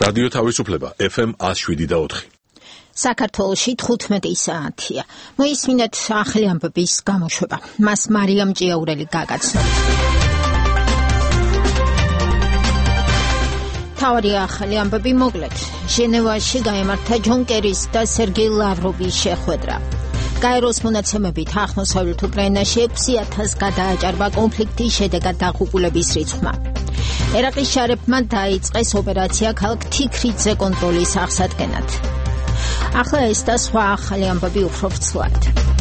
რადიო თავისუფლება FM 107.4. საქართველოში 15 საათია. მოისმინეთ ახალი ამბების გამოშვება. მას მარიამ ჭიაურელი გაგაცნო. თავი ახალი ამბები მოგლეთ. ჟენევაში გაემართა ჯონ კერის და სერგეი ლავროვის შეხვედრა. გაეროს მონაცემებით აღმოსავლეთ უკრაინაში 6,000 გადააჭარბა კონფლიქტის შედეგად დაღუპულების რიცხვმა. ერაყის შარებმა დაიწყეს ოპერაცია ქალაქ თიქრიძე კონტროლის აღსადგენად. ახლა ეს და სხვა ახალი ამბები უფრო ვრცლად.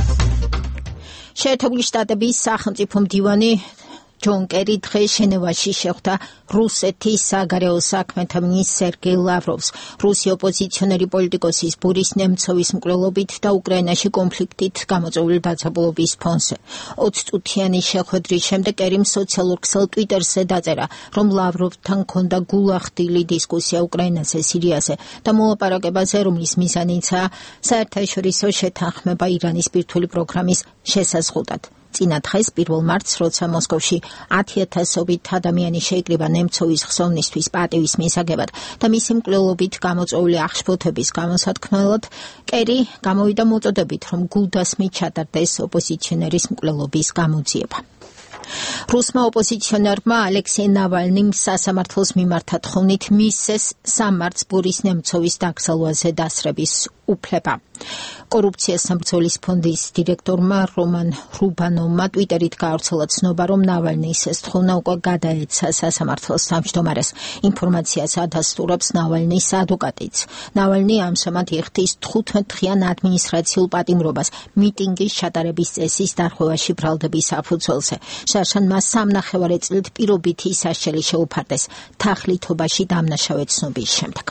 შეერთებული შტატების სახელმწიფო მდივანი ჯონ კერი დღეს ჟენევაში შეხვდა რუსეთის საგარეო საქმეთა მინისტრ სერგეი ლავროვს, რუსი ოპოზიციონერი პოლიტიკოსის ბორის ნემცოვის მკვლელობით და უკრაინაში კონფლიქტით გამოწვეული დაძაბულობის ფონზე. 20 წუთიანი შეხვედრის შემდეგ კერიმ სოციალურ ქსელ ტვიტერზე დაწერა, რომ ლავროვთან ჰქონდა გულახდილი დისკუსია უკრაინაზე, სირიაზე და მოლაპარაკებაზე, რომლის მიზანიცაა საერთაშორისო შეთანხმება ირანის ბირთვული პროგრამის შესაზღვრად. წინა დღეს 1 მარტს, როცა მოსკოვში 10,000-ობით ადამიანი შეიკრიბა ნემცოვის ხსოვნისთვის პატივის მისაგებად და მისი მკვლელობით გამოწვეული აღშფოთების გამოსათქმელად, კერი გამოვიდა მოწოდებით, რომ გულდასმით ჩატარდეს ოპოზიციონერის მკვლელობის გამოძიება. რუსმა ოპოზიციონერმა ალექსეი ნავალნიმ სასამართლოს მიმართა თხოვნით მისცეს 3 მარტს ბორის ნემცოვის დაკრძალვაზე დასრების უფლება. კორუფციას საბრძოლის ფონდის დირექტორმა რომან რუბანოვმა ტვიტერით გაავრცელა ცნობა, რომ ნავალნის ეს თხოვნა უკვე გადაეცა სასამართლოს თავმჯდომარეს. ინფორმაციას ადასტურებს ნავალნის ადვოკატიც. ნავალნი ამჟამად იხდის 15 დღიან ადმინისტრაციულ პატიმრობას მიტინგის ჩატარების წესის დარღვევაში ბრალდების საფუძველზე. შარშან მას 3,5 წლით პირობითი სასჯელი შეუფარდეს თაღლითობაში დამნაშავე ცნობის შემდეგ.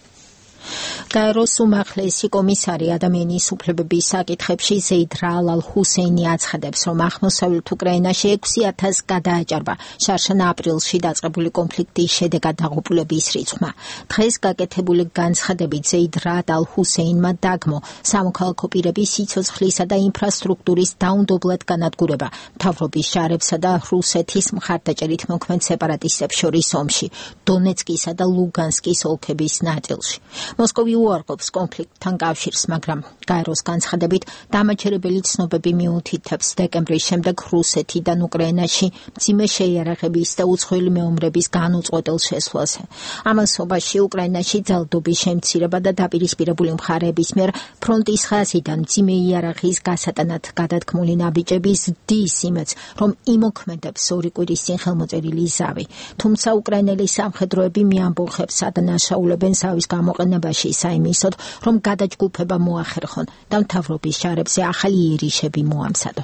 გაეროს უმაღლესი კომისარი ადამიანის უფლებების საკითხებში ზეიდ რაად ალ-ჰუსეინი აცხადებს, რომ აღმოსავლეთ უკრაინაში 6,000 გადააჭარბა შარშან აპრილში დაწყებული კონფლიქტის შედეგად დაღუპულების რიცხვმა. დღეს გაკეთებული განცხადებით ზეიდ რაად ალ-ჰუსეინმა დაგმო სამოქალაქო პირების სიცოცხლისა და ინფრასტრუქტურის დაუნდობლად განადგურება მთავრობის შარებსა და რუსეთის მხარდაჭერით მოქმედ სეპარატისტებს შორის ომში, დონეცკისა და ლუგანსკის ოლქების ნაწილში. მოსკოვი უარყოფს კონფლიქტთან კავშირს, მაგრამ გაეროს განცხადებით დამაჯერებელი ცნობები მიუთითებს დეკემბრის შემდეგ რუსეთიდან უკრაინაში მძიმე შეიარაღების და უცხოელი მეომრების განუწყვეტელ შესვლაზე. ამასობაში უკრაინაში ძალადობის შემცირება და დაპირისპირებული მხარეების მიერ ფრონტის ხაზიდან მძიმე იარაღის გასატანად გადადგმული ნაბიჯები ზრდის იმედს, რომ იმოქმედებს 2 კვირის წინ ხელმოწერილი ზავი. თუმცა უკრაინელი სამხედროები მიამბოხებს ადანაშაულებენ ზავის გამოყენებაში საიმისოდ, რომ გადაჯგუფება მოახერხონ და მთავრობის შარებზე ახალი იერიშები მოამზადონ.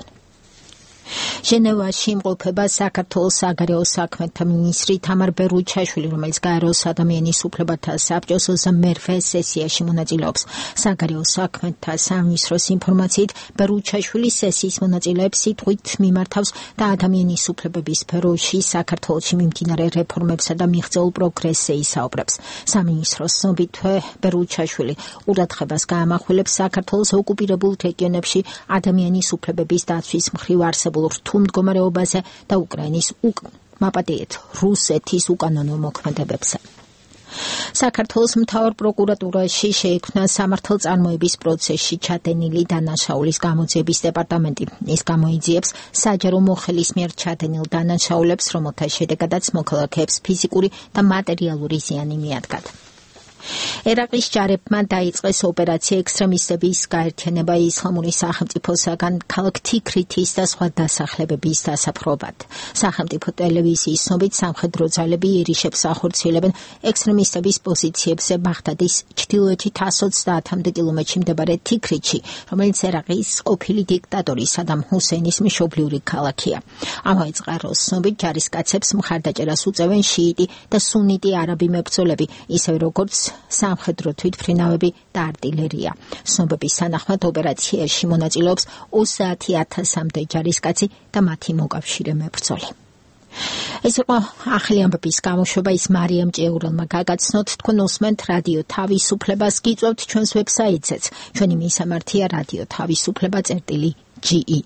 ჟენევაში იმყოფება საქართველოს საგარეო საქმეთა მინისტრი თამარ ბერუჩაშვილი, რომელიც გაეროს ადამიანის უფლებათა საბჭოს 21 სესიაში მონაწილეობს. საგარეო საქმეთა სამინისტროს ინფორმაციით, ბერუჩაშვილი სესიის მონაწილეებს სიტყვით მიმართავს და ადამიანის უფლებების სფეროში საქართველოში მიმდინარე რეფორმებსა და მიღწეულ პროგრესზე ისაუბრებს. სამინისტროს ცნობით, ბერუჩაშვილი ყურადღებას გაამახვილებს საქართველოს ოკუპირებულ რეგიონებში ადამიანის უფლებების დაცვის მხრივ არსებულ რთულ მდგომარეობაზე და უკრაინის მაპატიეთ რუსეთის უკანონო მოქმედებებზე. საქართველოს მთავარ პროკურატურაში შეიქმნა სამართალწარმოების პროცესში ჩადენილი დანაშაულის გამოძიების დეპარტამენტი. ის გამოიძიებს საჯარო მოხელის მიერ ჩადენილ დანაშაულებს, რომელთა შედეგადაც მოქალაქეებს ფიზიკური და მატერიალური ზიანი მიადგათ. ერაყის ჯარებმა დაიწყეს ოპერაცია ექსტრემისტების გაერთიანება ისლამური სახელმწიფოსაგან ქალაქ თიქრითის და სხვა დასახლებების დასაფრობად. სახელმწიფო ტელევიზიის ცნობით სამხედრო ძალები იერიშებს ახორციელებენ ექსტრემისტების პოზიციებზე ბაღდადის ჩრდილოეთით 130 კილომეტრში მდებარე თიქრითში, რომელიც ერაყის ყოფილი დიქტატორის სადამ ჰუსეინის მშობლიური ქალაქია. ამავე წყაროს ცნობით ჯარისკაცებს მხარდაჭერას უწევენ შიიტი და სუნიტი არაბი მებრძოლები, ისევე როგორც სამხედრო თვითმფრინავები და არტილერია. ცნობების თანახმად ოპერაციაში მონაწილეობს 30,000-მდე ჯარისკაცი და მათი მოკავშირე მებრძოლი. ეს იყო ახალი ამბების გამოშვება, ის მარიამ ჭიაურელმა გაგაცნოთ. თქვენ უსმენთ რადიო თავისუფლებას, გიწევთ ჩვენს ვებსაიტზეც. ჩვენი მისამართია რადიო თავისუფლება.ge.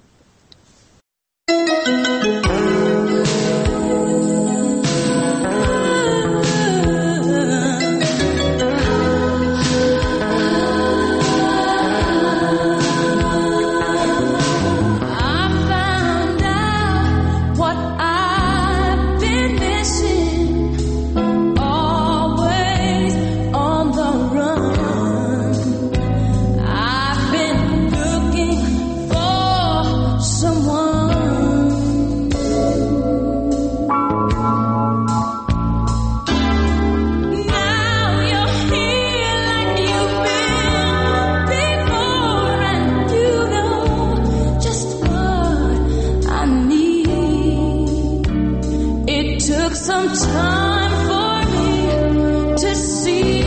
took some time for me to see.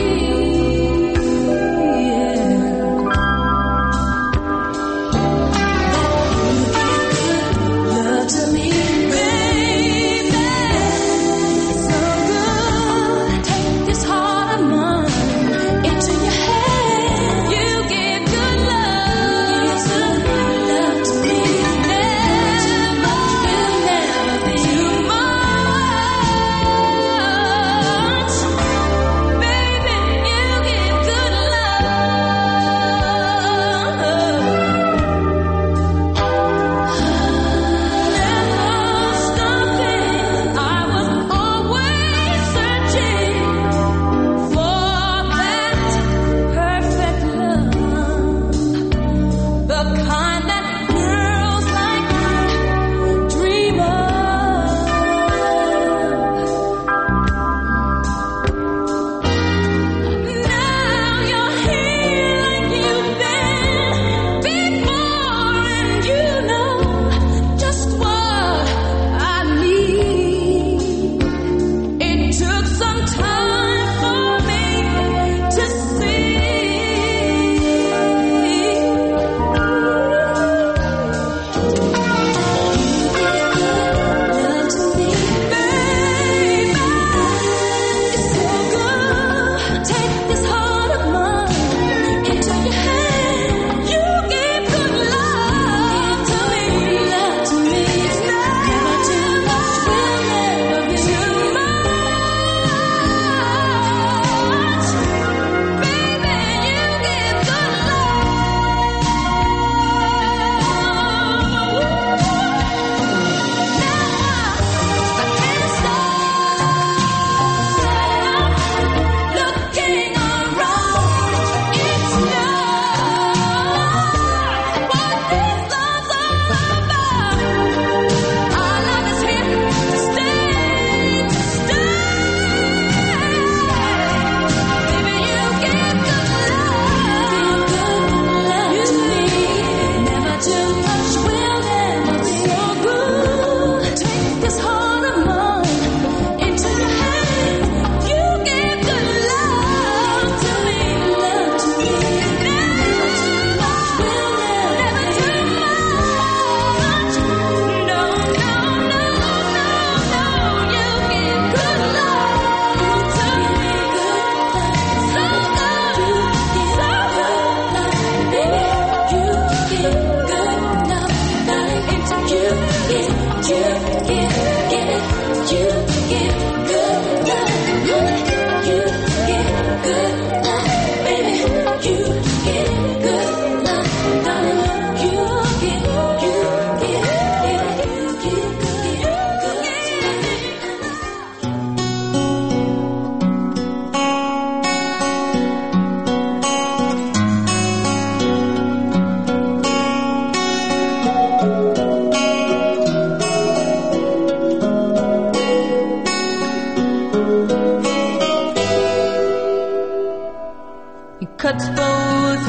cuts both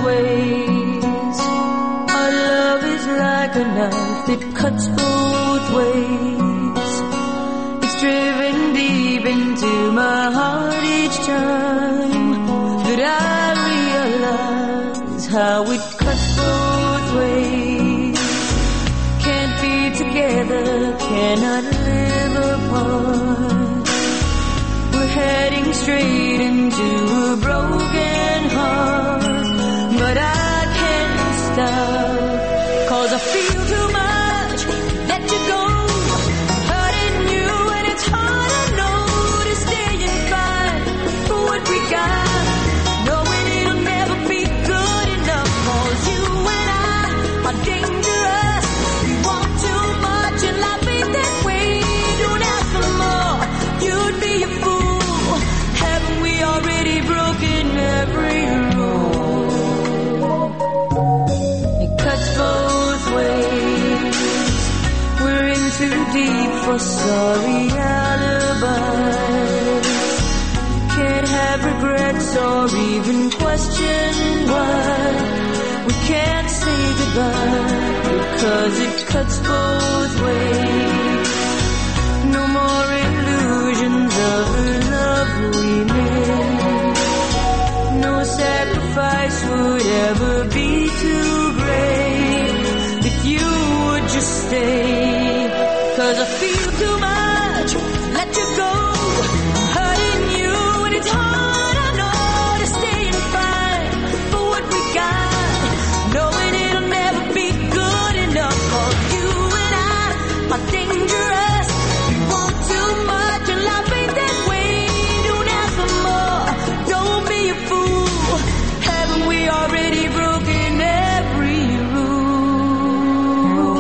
ways. Our love is like a knife that cuts both ways. It's driven deep into my heart each time that I realize how it cuts both ways. Can't be together, cannot live apart. We're heading straight into a broken heart, but I can't stop, 'cause I feel too much that you go, hurting you, and it's hard to know to stay and fight for what we got, knowing it'll never be good enough, 'cause you and I are dangerous. We want too much and life ain't that way. Don't ask for more, you'd be a fool. Haven't we already broken every rule? It cuts both ways. We're in too deep for sorry alibis. Can't have regrets or even question why we can't say goodbye, because it cuts both ways. No more illusions, 'Cause I feel too much, let you go. I'm hurting you and it's hard, I know, to stay and fight for what we got, knowing it'll never be good enough for you and I are dangerous. We want too much and life ain't that way. Don't ask for more, don't be a fool. Haven't we already broken every rule?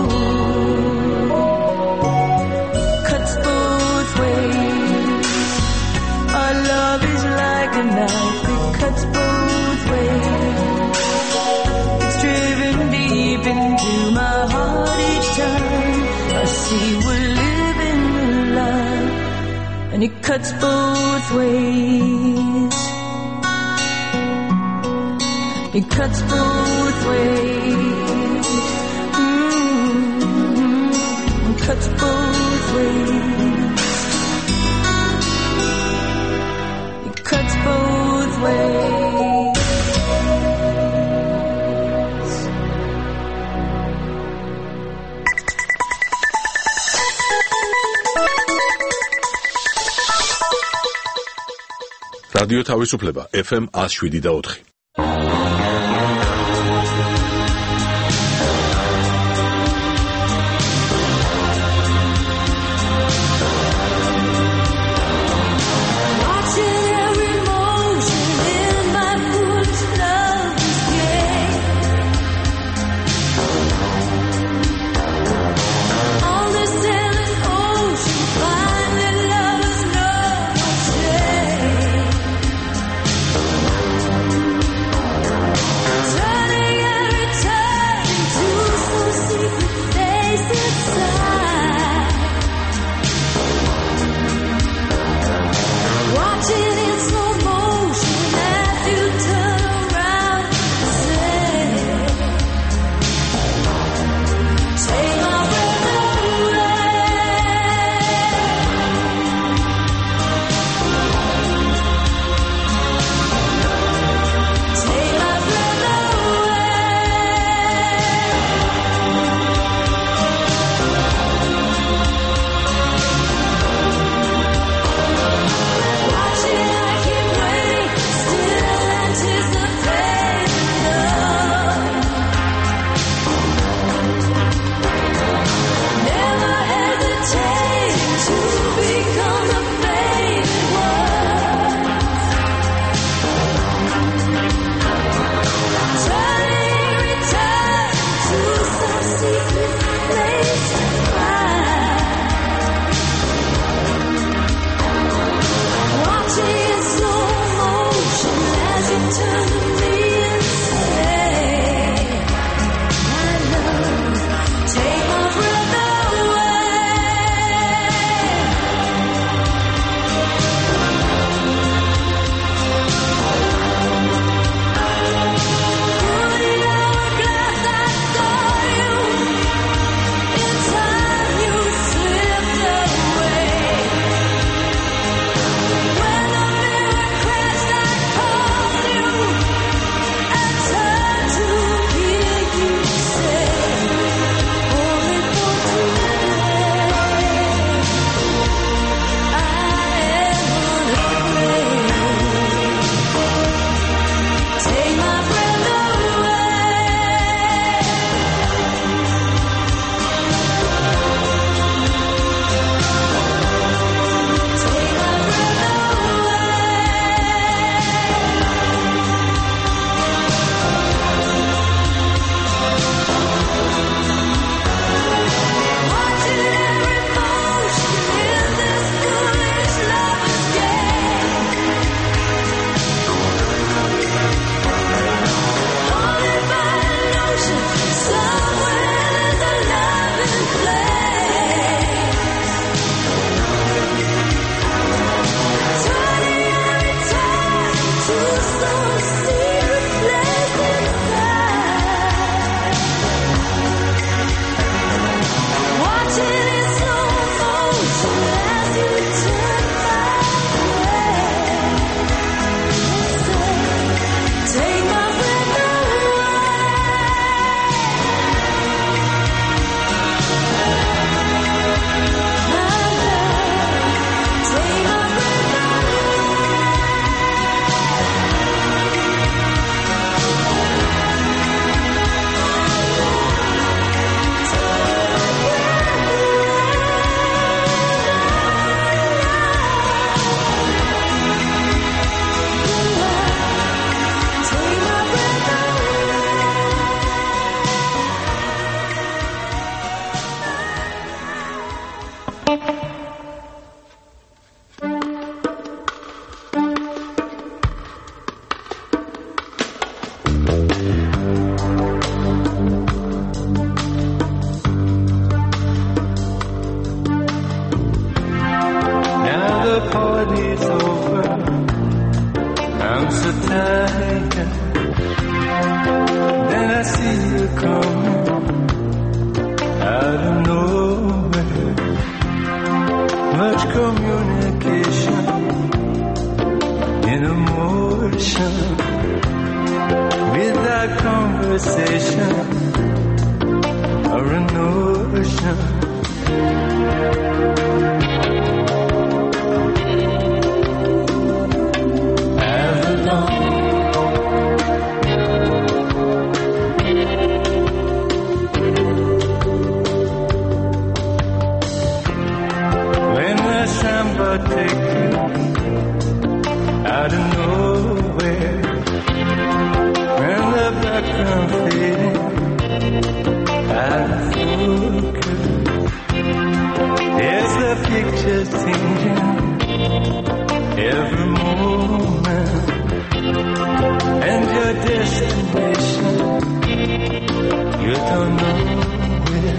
Cuts both ways. Our love is like a knife, it cuts both ways. It's driven deep into my heart each time I see we're living the life, and it cuts both ways. It cuts both ways. It cuts both ways. It cuts both ways. რადიო თავისუფლება FM 107.4. Watching every motion in my foolish love escape. On this endless ocean, finding lovers know no shame. party's over. I'm so tired. Then I see you coming out of nowhere. Much communication in emotion, without conversation or a notion. Take you out of nowhere, when the background fading out of focus, there's the pictures changing every moment, and your destination you don't know where.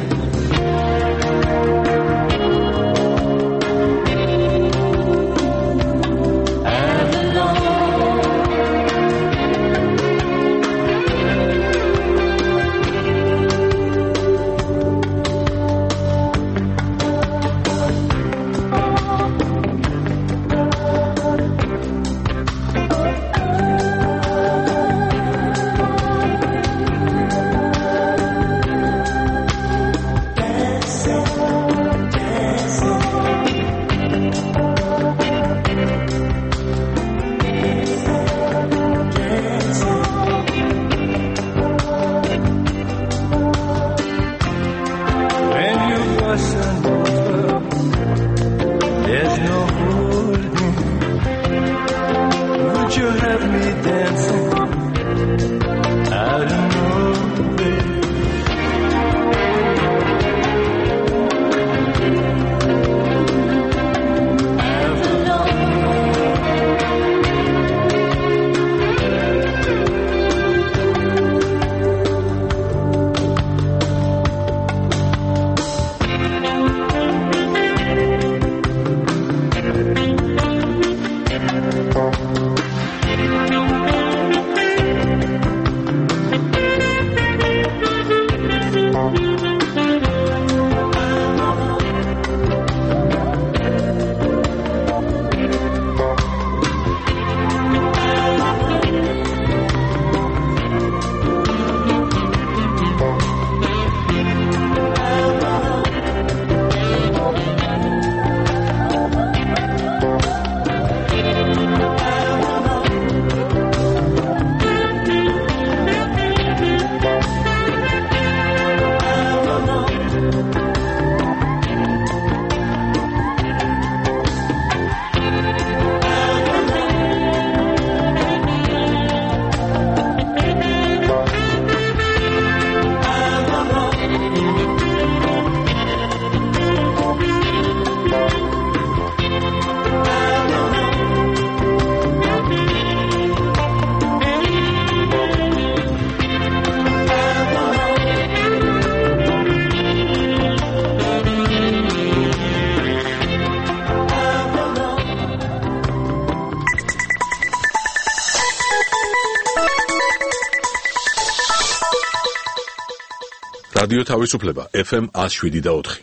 რადიო თავისუფლება FM 107.4.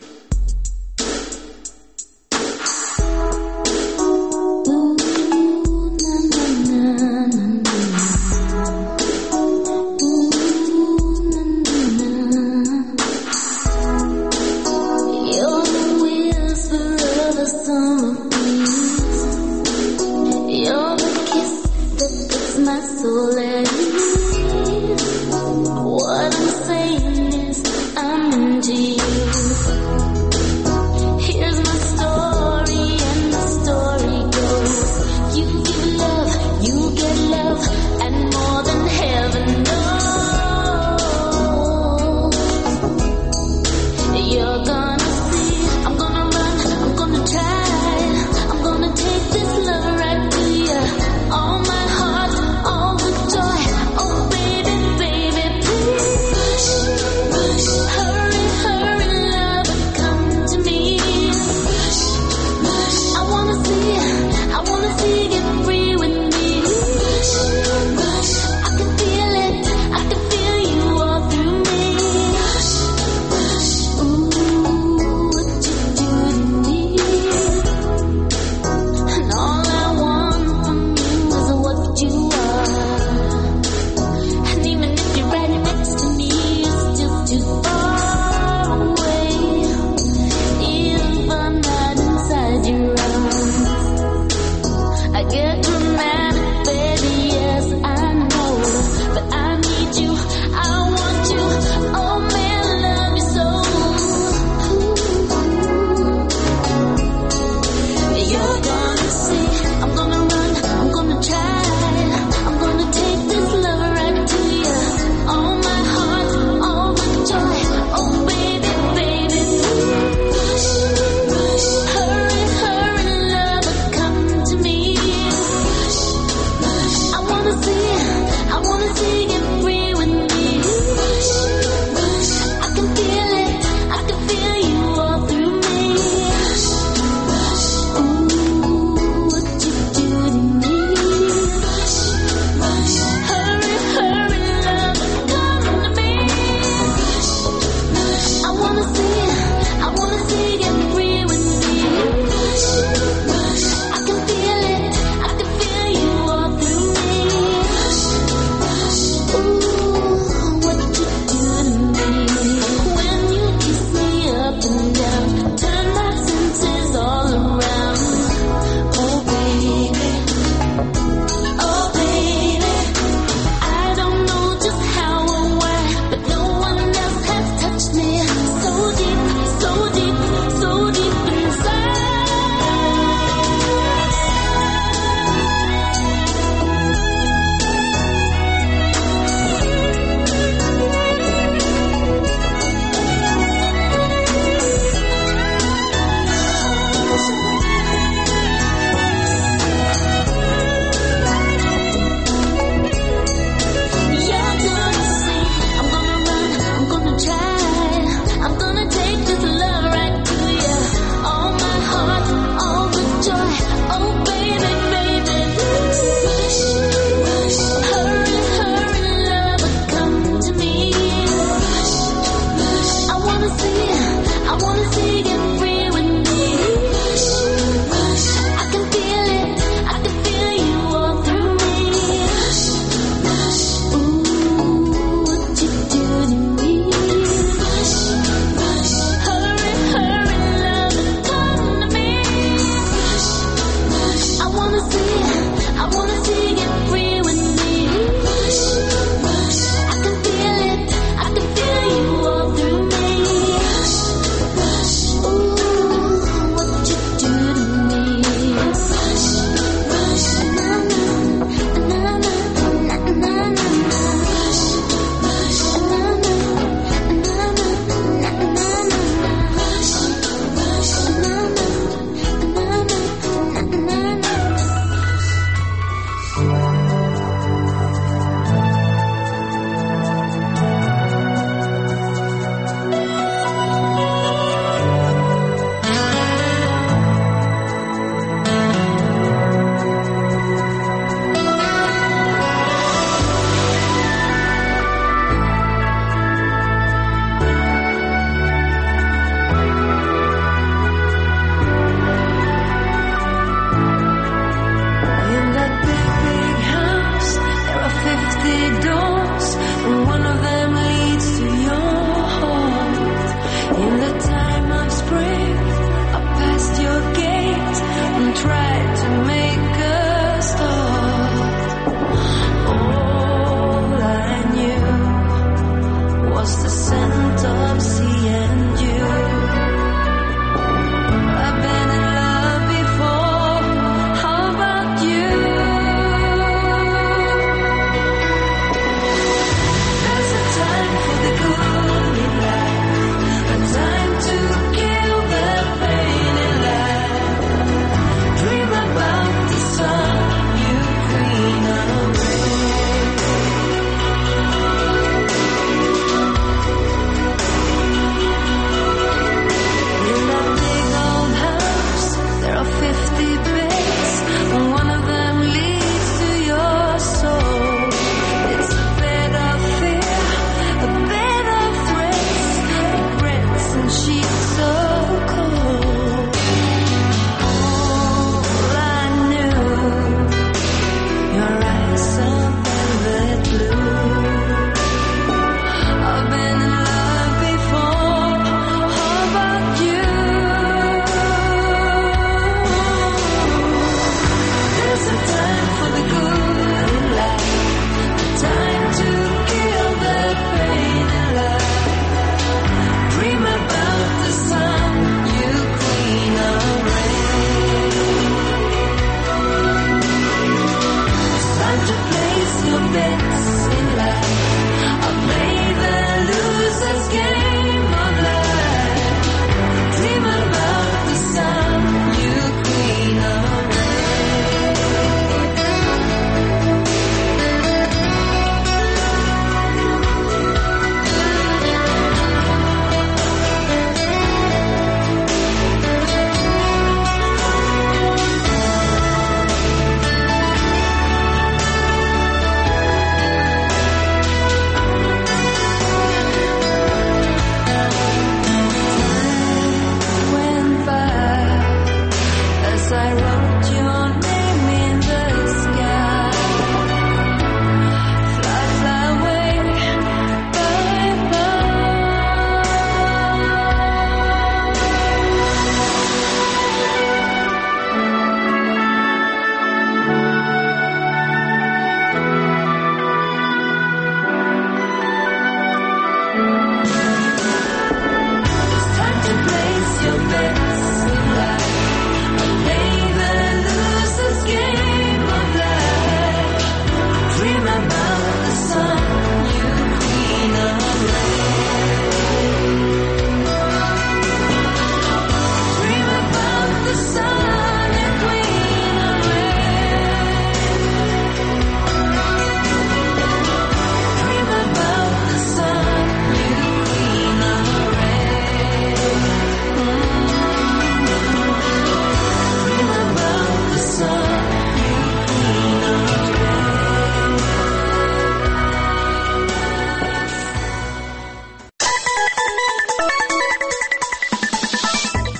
What I'm saying is I'm into you.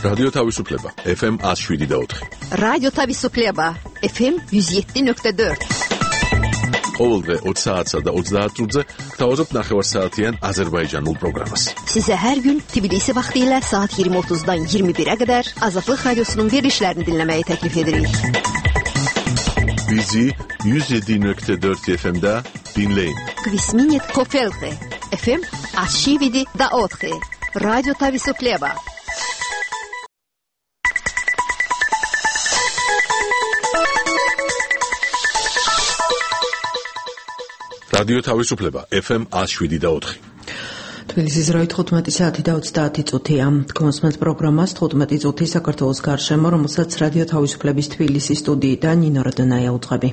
რადიო თავისუფლება FM 107.4. რადიო თავისუფლება FM 107.4. ყოველდღე 20 საათსა და 30 minutze გთავაზობთ ნახევარსაათიან აზერბაიჯანულ პროგრამას. Size her gün Tbilisi vaktiyle saat 20.30'dan 21'e kadar Azatlık Radyosu'nun verilişlerini dinlemeye teklif ederiz. Bizi 107.4 FM'da dinleyin. Kvisminit Kofelhe FM 107.4. Radyo Tavisupleba. რადიო თავისუფლება FM 107.4. თბილისის დროით 15 საათი და 30 წუთია. კონსმენს პროგრამას 15 წუთი საქართველოს გარშემო, რომელსაც რადიო თავისუფლების თბილისის სტუდიიდან ნინო როდონაია უძღვები.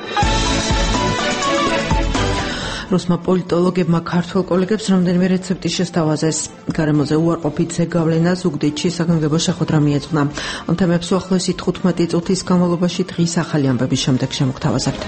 რუსმა პოლიტოლოგებმა ქართველ კოლეგებს რამდენიმე რეცეპტი შესთავაზეს. გარემოზე უარყოფით ზეგავლენა ზუგდიდში საგანგებო შეხვედრა მიეძღვნა. ამ თემებს უახლოესი 15 წუთის განმავლობაში დღის ახალი ამბების შემდეგ შემოგთავაზებთ.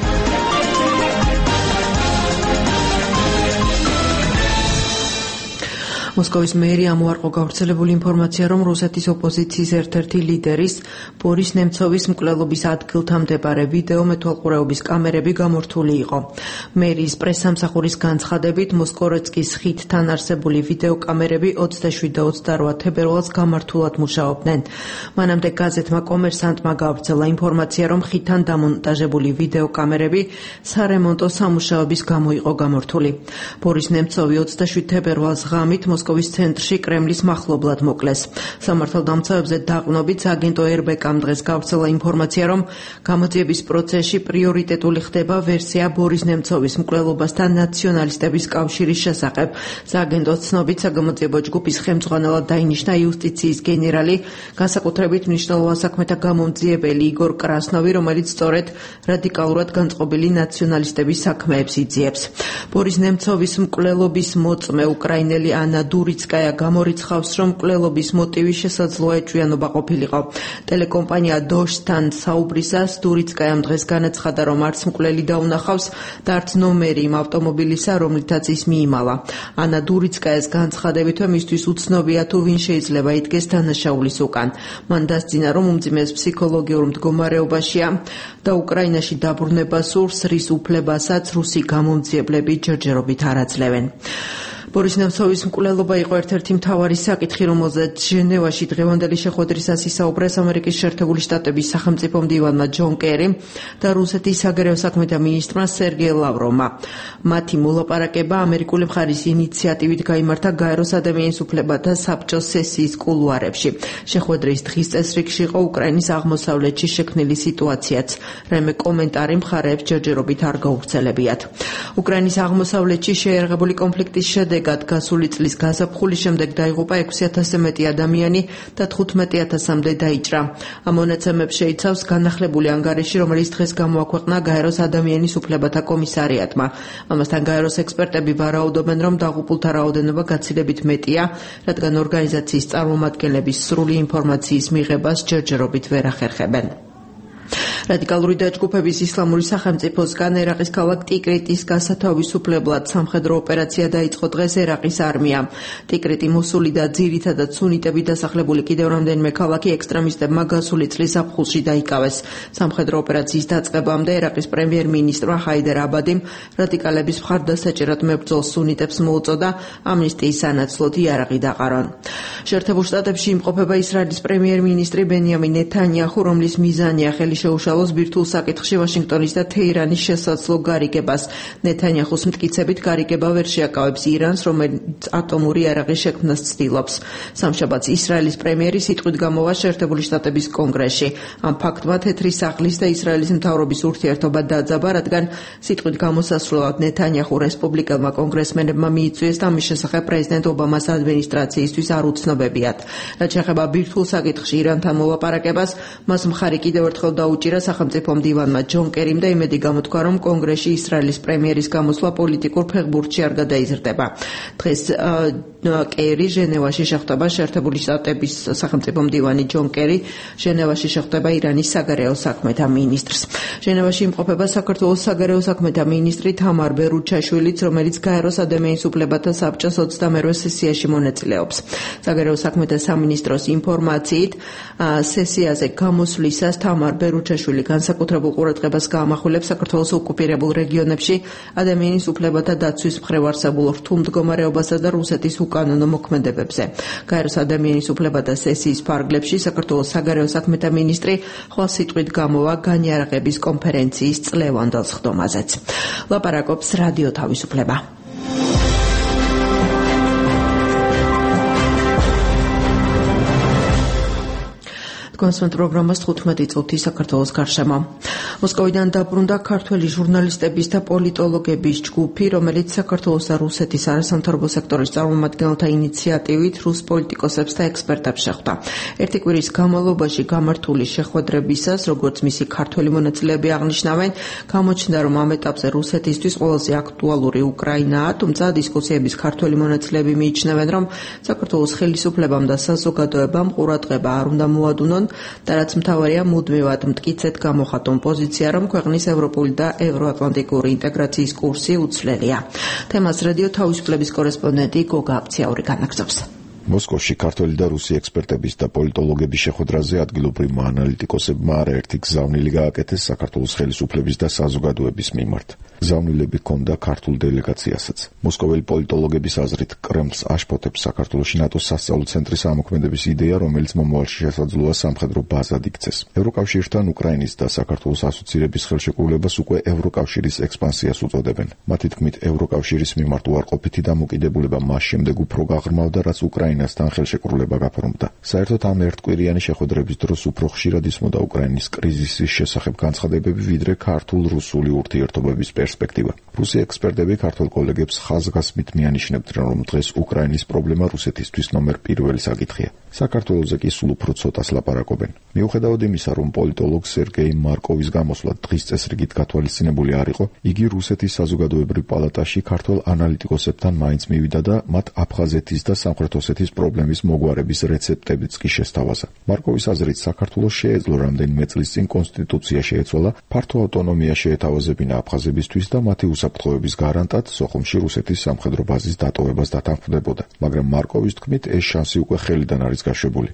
მოსკოვის მერიამ უარყო გავრცელებული ინფორმაცია, რომ რუსეთის ოპოზიციის ერთ-ერთი ლიდერის ბორის ნემცოვის მკვლელობის ადგილთან მდებარე ვიდეო მეთვალყურეობის კამერები გამორთული იყო. მერიის პრესსამსახურის განცხადებით, მოსკოვეცკის ხიდთან არსებული ვიდეო კამერები 27 და 28 თებერვალს გამართულად მუშაობდნენ. მანამდე გაზეთმა კომერსანტმა გავრცელა ინფორმაცია, რომ ხიდთან დამონტაჟებული ვიდეო კამერები სარემონტო სამუშაოების გამო იყო გამორთული. ბორის ნემცოვი 27 თებერვალს ღამით მოსკოვის ცენტრში კრემლის მახლობლად მოკლეს. სამართალდამცავებზე დაყრდნობით აგენტო RBK-მ დღეს გავრცელა ინფორმაცია, რომ გამოძიების პროცესში პრიორიტეტული ხდება ვერსია ბორის ნემცოვის მკვლელობასთან ნაციონალისტების კავშირის შესახებ. სააგენტოს ცნობით, საგამოძიებო ჯგუფის ხელმძღვანელად დაინიშნა იუსტიციის გენერალი, განსაკუთრებით მნიშვნელოვან საქმეთა გამომძიებელი იგორ კრასნოვი, რომელიც სწორედ რადიკალურად განწყობილი ნაციონალისტების საქმეებს იძიებს. ბორის ნემცოვის მკვლელობის მოწმე უკრაინელი ანა დურიცკაია გამორიცხავს, რომ მკვლელობის მოტივი შესაძლოა ეჭვიანობა ყოფილიყო. ტელეკომპანია დოშთან საუბრისას დურიცკაიამ დღეს განაცხადა, რომ არც მკვლელი დაუნახავს და არც ნომერი იმ ავტომობილისა, რომლითაც ის მიიმალა. ანა დურიცკაიას განცხადებითვე მისთვის უცნობია, თუ ვინ შეიძლება იდგეს დანაშაულის უკან. მან დასძინა, რომ უმძიმეს ფსიქოლოგიურ მდგომარეობაშია და უკრაინაში დაბრუნება სურს, რის უფლებასაც რუსი გამომძიებლები ჯერჯერობით არ აძლევენ. ბორის ნემცოვის მკვლელობა იყო ერთ-ერთი მთავარი საკითხი, რომელზეც ჟენევაში დღევანდელი შეხვედრისას ისაუბრეს ამერიკის შეერთებული შტატების სახელმწიფო მდივანმა ჯონ კერიმ და რუსეთის საგარეო საქმეთა მინისტრმა სერგეი ლავროვმა. მათი მოლაპარაკება ამერიკული მხარის ინიციატივით გაიმართა გაეროს ადამიანის უფლებათა საბჭოს სესიის კულუარებში. შეხვედრის დღის წესრიგში იყო უკრაინის აღმოსავლეთში შექმნილი სიტუაციაც. რაიმე კომენტარი მხარეებს ჯერჯერობით არ გაუვრცელებიათ. უკრაინის აღმოსავლეთში შეიარაღებული კონფლიქტის შედეგად გასული წლის გაზაფხულის შემდეგ დაიღუპა 6,000-ზე მეტი ადამიანი და 15,000-მდე დაიჭრა. ამ მონაცემებს შეიცავს განახლებული ანგარიში, რომელიც დღეს გამოაქვეყნა გაეროს ადამიანის უფლებათა კომისარიატმა. ამასთან გაეროს ექსპერტები ვარაუდობენ, რომ დაღუპულთა რაოდენობა გაცილებით მეტია, რადგან ორგანიზაციის წარმომადგენლების სრული ინფორმაციის მიღებას ჯერჯერობით ვერ ახერხებენ. რადიკალური დაჯგუფების ისლამური სახელმწიფოსგან ერაყის ქალაქ ტიკრიტის გასათავისუფლებლად სამხედრო ოპერაცია დაიწყო დღეს ერაყის არმიამ. ტიკრიტი, მოსული და ძირითადად სუნიტები დასახლებული კიდევ რამდენიმე ქალაქი ექსტრემისტებმა გასული წლის ზაფხულში დაიკავეს. სამხედრო ოპერაციის დაწყებამდე ერაყის პრემიერ-მინისტრმა ჰაიდერ აბადიმ რადიკალების მხარდასაჭერად მებრძოლ სუნიტებს მოუწოდა ამნისტიის სანაცვლოდ იარაღი დაყარონ. შეერთებულ შტატებში იმყოფება ისრაელის პრემიერ-მინისტრი ბენიამინ ნეთანიაჰუ, რომლის მიზანია ხელი შეუშალოს ბირთვულ საკითხში ვაშინგტონის და თეირანის შესაძლო გარიგებას. ნეთანიაჰუს მტკიცებით გარიგება ვერ შეაკავებს ირანს, რომელიც ატომური იარაღის შექმნას ცდილობს. სამშაბათს ისრაელის პრემიერი სიტყვით გამოვა შეერთებული შტატების კონგრესში. ამ ფაქტმა თეთრი სახლის და ისრაელის მთავრობის ურთიერთობა დაძაბა, რადგან სიტყვით გამოსასვლელად ნეთანიაჰუ რესპუბლიკელმა კონგრესმენებმა მიიწვიეს და მის შესახებ პრეზიდენტ ობამას ადმინისტრაციისთვის არ უცნობებიათ. რაც შეეხება ბირთვულ საკითხში ირანთან მოლაპარაკებას, მას მხარი კიდევ ერთხელ დაუჭირა სახელმწიფო მდივანმა ჯონ კერიმ და იმედი გამოთქვა, რომ კონგრესში ისრაელის პრემიერის გამოსვლა პოლიტიკურ ფეხბურთში არ გადაიზრდება. დღეს კერი ჟენევაში შეხვდება შეერთებული შტატების სახელმწიფო მდივანი ჯონ კერი ჟენევაში შეხვდება ირანის საგარეო საქმეთა მინისტრს. ჟენევაში იმყოფება საქართველოს საგარეო საქმეთა მინისტრი თამარ ბერუჩაშვილიც, რომელიც გაეროს ადამიანის უფლებათა საბჭოს 28 სესიაში მონაწილეობს. საგარეო საქმეთა სამინისტროს ინფორმაციით, სესიაზე გამოსვლისას თამარ ბერუჩაშვილი განსაკუთრებულ ყურადღებას გაამახვილებს საქართველოს ოკუპირებულ რეგიონებში ადამიანის უფლებათა დაცვის მხრივ არსებულ რთულ მდგომარეობასა და რუსეთის უკანონო მოქმედებებზე. გაეროს ადამიანის უფლებათა სესიის ფარგლებში საქართველოს საგარეო საქმეთა მინისტრი ხვალსიტყვით გამოვა განიარაღების კონფერენციის წლევანდელ სხდომაზეც. ლაპარაკობს რადიო თავისუფლება. კონსვენტ პროგრამას 15 წუთი საქართველოს გარშემო. მოსკოვიდან დაბრუნდა ქართველი ჟურნალისტების და პოლიტოლოგების ჯგუფი, რომელიც საქართველოს და რუსეთის არასამთავრობო სექტორის წარმომადგენელთა ინიციატივით რუს პოლიტიკოსებს და ექსპერტებს შეხვდა. ერთი კვირის განმავლობაში გამართული შეხვედრებისას, როგორც მისი ქართველი მონაწილეები აღნიშნავენ, გამოჩნდა, რომ ამ ეტაპზე რუსეთისთვის ყველაზე აქტუალური უკრაინაა, თუმცა დისკუსიების ქართველი მონაწილეები მიიჩნევენ, რომ საქართველოს ხელისუფლებამ და საზოგადოებამ ყურადღება არ უნდა მოადუნონ და რაც მთავარია, მუდმივად მტკიცედ გამოხატონ პოზიცია, რომ ქვეყნის ევროპული და ევროატლანტიკური ინტეგრაციის კურსი უცვლელია. თემას რადიო თავისუფლების კორესპონდენტი გოგა აფციაური განაგრძობს. მოსკოვში ქართველი და რუსი ექსპერტების და პოლიტოლოგების შეხვედრაზე ადგილობრივმა ანალიტიკოსებმა არაერთი გზავნილი გააკეთეს საქართველოს ხელისუფლების და საზოგადოების მიმართ. გზავნილები ჰქონდა ქართულ დელეგაციასაც. მოსკოველი პოლიტოლოგების აზრით, კრემლს აშფოთებს საქართველოში ნატოს სასწავლო ცენტრის ამოქმედების იდეა, რომელიც მომავალში შესაძლოა სამხედრო ბაზად იქცეს. ევროკავშირთან უკრაინის და საქართველოს ასოცირების ხელშეკრულებას უკვე ევროკავშირის ექსპანსიას უწოდებენ. მათი თქმით, ევროკავშირის მიმართ უარყოფითი დამოკიდებულება მას შემდეგ უფრო გაღრმავდა, რაც უკრაინასთან ხელშეკრულება გაფორმდა. საერთოდ ამ ერთკვირიანი შეხვედრების დროს უფრო ხშირად ისმოდა უკრაინის კრიზისის შესახებ განცხადებები, ვიდრე ქართულ-რუსული ურთიერთობების პერსპექტივა. რუსი ექსპერტები ქართულ კოლეგებს ხაზგასმით მიანიშნებდნენ, რომ დღეს უკრაინის პრობლემა რუსეთისთვის ნომერ პირველი საკითხია. საქართველოზე კი სულ უფრო ცოტას ლაპარაკობენ. მიუხედავად იმისა, რომ პოლიტოლოგ სერგეი მარკოვის გამოსვლა დღის წესრიგით გათვალისწინებული არ იყო, იგი რუსეთის საზოგადოებრივ პალატაში ქართულ ანალიტიკოსებთან მაინც მივიდა და მათ აფხაზეთის და სამხრეთ ოსეთის პრობლემის მოგვარების რეცეპტებიც კი შესთავაზა. მარკოვის აზრით, საქართველოს შეეძლო რამდენიმე წლის წინ კონსტიტუცია შეეცვალა, ფართო ავტონომია შეეთავაზებინა აფხაზებისთვის და მათი უსაფრთხოების გარანტად სოხუმში რუსეთის სამხედრო ბაზის დატოვებას დათანხმდებოდა. მაგრამ მარკოვის თქმით, ეს შანსი უკვე ხელიდან არის გაშვებული.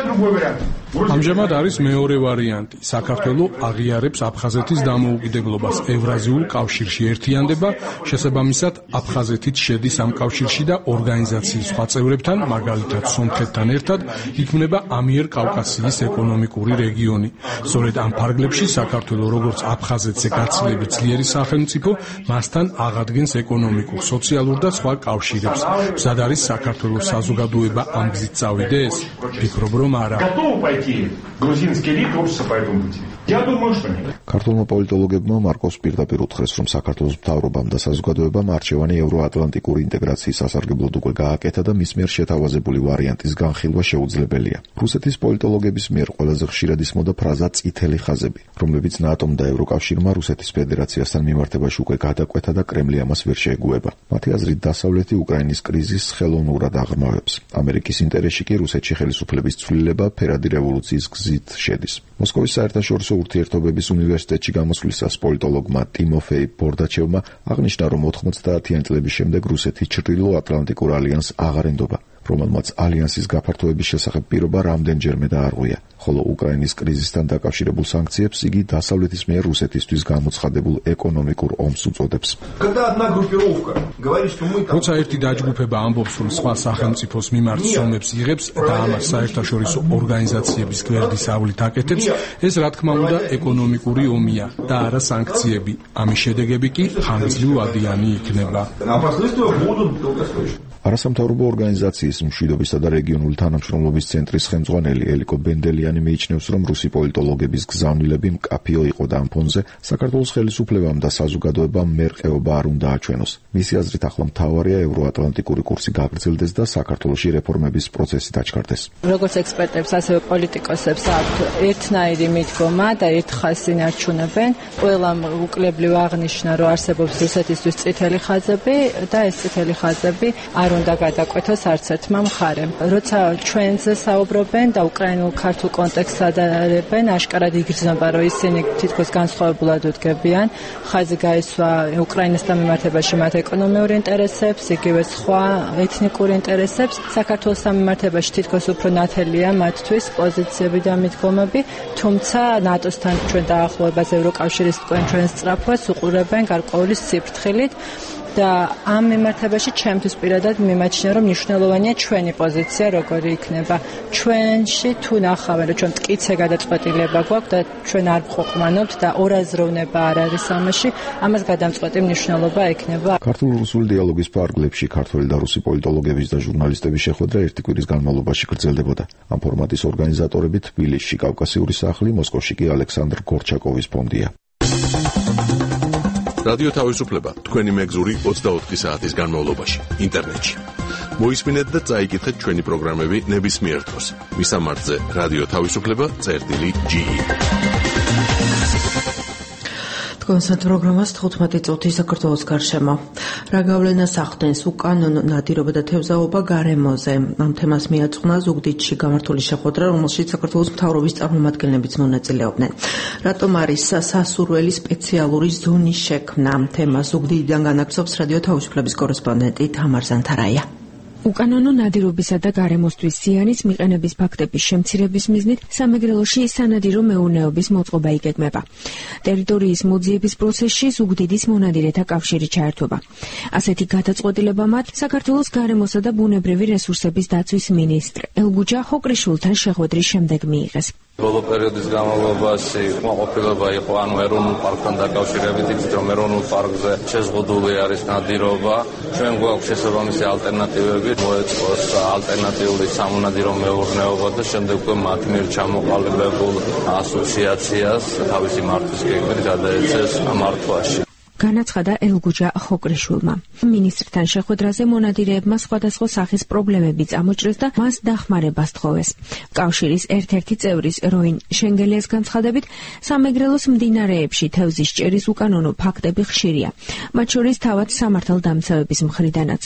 ამჟამად არის მეორე ვარიანტი. საქართველოს აღიარებს აფხაზეთის დამოუკიდებლობას ევრაზიულ კავშირში ერთიანდება, შესაბამისად აფხაზეთიც შედის ამ კავშირში და ორგანიზაციის სხვა წევრებთან, მაგალითად სომხეთთან ერთად, იქმნება ამიერკავკასიის ეკონომიკური რეგიონი. სწორედ ამ ფარგლებში საქართველოს როგორც აფხაზეთზე გაცილებით ძლიერი სახელმწიფო, მასთან აღადგენს ეკონომიკურ, სოციალურ და სხვა კავშირებს. მზად არის საქართველოს საზოგადოება ამ გზით წავიდეს? ფიქრობ, რომ არა. ქართულმა პოლიტოლოგებმა მარკოს პირდაპირ უთხრეს, რომ საქართველოს მთავრობამ და საზოგადოებამ არჩევანი ევროატლანტიკური ინტეგრაციის სასარგებლოდ უკვე გააკეთა და მის მიერ შეთავაზებული ვარიანტის განხილვა შეუძლებელია. რუსეთის პოლიტოლოგების მიერ ყველაზე ხშირად ისმოდა ფრაზა წითელი ხაზები, რომლებიც ნატომ და ევროკავშირმა რუსეთის ფედერაციასთან მიმართებაში უკვე გადაკვეთა და კრემლი ამას ვერ შეეგუება. მათი აზრით, დასავლეთი უკრაინის კრიზისს ხელოვნურად აღრმავებს. ამერიკის ინტერესში კი რუსეთში ხელისუფლების ცვლილება ფერადი რევოლუციის გზით შედის. მოსკოვის საერთაშორისო ურთიერთობების უნივერსიტეტში გამოსვლისას პოლიტოლოგმა ტიმოფეი ბორდაჩევმა აღნიშნა, რომ 90-იანი წლების შემდეგ რუსეთი ჩრდილო-ატლანტიკურ ალიანსს აღარ ენდობა, რომელმაც ალიანსის გაფართოების შესახებ პირობა რამდენჯერმე დაარღვია, ხოლო უკრაინის კრიზისთან დაკავშირებულ სანქციებს იგი დასავლეთის მიერ რუსეთისთვის გამოცხადებულ ეკონომიკურ ომს უწოდებს. როცა ერთი დაჯგუფება ამბობს, რომ სხვა სახელმწიფოს მიმართ ზომებს იღებს და ამას საერთაშორისო ორგანიზაციების გვერდის ავლით აკეთებს, ეს რა თქმა უნდა ეკონომიკური ომია და არა სანქციები. ამის შედეგები კი ხანგრძლივადიანი იქნება. არასამთავრობო ორგანიზაციის მშვიდობისა და რეგიონული თანამშრომლობის ცენტრის ხელმძღვანელი ელიკო ბენდელიანი მიიჩნევს, რომ რუსი პოლიტოლოგების გზავნილები მკაფიო იყო და ამ ფონზე საქართველოს ხელისუფლებამ და საზოგადოებამ მერყეობა არ უნდა აჩვენოს. მისი აზრით, ახლა მთავარია ევროატლანტიკური კურსი გაგრძელდეს და საქართველოში რეფორმების პროცესი დაჩქარდეს. როგორც ექსპერტებს, ასევე პოლიტიკოსებს აქვთ ერთნაირი მიდგომა და ერთ ხაზს ინარჩუნებენ. ყველამ უკლებლივ აღნიშნა, რომ არსებობს რუსეთისთვის წითელი ხაზები და ეს წითელი ხაზები არ უნდა გადაკვეთოს არც ერთმა მხარემ. როცა ჩვენზე საუბრობენ და უკრაინულ-ქართულ კონტექსტს ადარებენ, აშკარად იგრძნობა, რომ ისინი თითქოს განსხვავებულად უდგებიან. ხაზი გაისვა უკრაინის დამემართებაში მათ ეკონომიურ ინტერესებს, იგივე სხვა ეთნიკურ ინტერესებს. საქართველოს დამემართებაში თითქოს უფრო ნათელია მათთვის პოზიციები და მიდგომები, თუმცა ნატოსთან ჩვენ დაახლოებას, ევროკავშირისკენ ჩვენს სწრაფვას უყურებენ გარკვეული სიფრთხილით. და ამ მიმართებაში ჩემთვის პირადად მიმაჩნია, რომ მნიშვნელოვანია ჩვენი პოზიცია როგორი იქნება. ჩვენში თუ ნახავენ, რომ ჩვენ მტკიცე გადაწყვეტილება გვაქვს და ჩვენ არ ვყოყმანობთ და ორაზროვნება არ არის ამაში, ამას გადამწყვეტი მნიშვნელობა ექნება. ქართულ-რუსული დიალოგის ფარგლებში ქართველი და რუსი პოლიტოლოგების და ჟურნალისტების შეხვედრა ერთი კვირის განმავლობაში გრძელდებოდა. ამ ფორმატის ორგანიზატორები თბილისში კავკასიური სახლი, მოსკოვში კი ალექსანდრ გორჩაკოვის ფონდია. რადიო თავისუფლება თქვენი მეგზური 24 საათის განმავლობაში ინტერნეტში. მოისმინეთ და წაიკითხეთ ჩვენი პროგრამები ნებისმიერ დროს. მისამართზე რადიო თავისუფლება.ge. კონსერტ პროგრამას 15 წუთი საქართველოს გარშემო. რა გავლენას ახდენს უკანონო ნადირობა და თევზაობა გარემოზე? ამ თემას მიაძღვნა ზუგდიდში გამართული შეხვედრა, რომელშიც საქართველოს მთავრობის წარმომადგენლებიც მონაწილეობდნენ. რატომ არის სასურველი სპეციალური ზონის შექმნა? ამ თემას ზუგდიდიდან განაგრძობს რადიო თავისუფლების კორესპონდენტი თამარ ზანთარაია. უკანონო ნადირობისა და გარემოსთვის ზიანის მიყენების ფაქტების შემცირების მიზნით სამეგრელოში სანადირო მეურნეობის მოწყობა იგეგმება. ტერიტორიის მოძიების პროცესში ზუგდიდის მონადირეთა კავშირი ჩაერთვება. ასეთი გადაწყვეტილება მათ საქართველოს გარემოსა და ბუნებრივი რესურსების დაცვის მინისტრ ელგუჯა ხოყრიშვილთან შეხვედრის შემდეგ მიიღეს. ბოლო პერიოდის განმავლობაში მოყოფილება იყო ანუ ეროვნულ პარკთან დაკავშირებით, იცით რომ ეროვნულ პარკზე შეზღუდული არის ნადირობა. ჩვენ გვაქვს შესაბამისი ალტერნატივები, მოეწყოს ალტერნატიული სამონადირო მეურნეობა და შემდეგ უკვე მათ მიერ ჩამოყალიბებულ ასოციაციას თავისი მართვის გეგმით გადაეცეს მართვაში. განაცხადა ელგუჯა ხოყრიშვილმა. მინისტრთან შეხვედრაზე მონადირეებმა სხვადასხვა სახის პრობლემები წამოჭრეს და მას დახმარებას თხოვეს. კავშირის ერთ-ერთი წევრის როინ შენგელიას განცხადებით, სამეგრელოს მდინარეებში თევზის ჭერის უკანონო ფაქტები ხშირია. მათ შორის თავად სამართალდამცავების მხრიდანაც.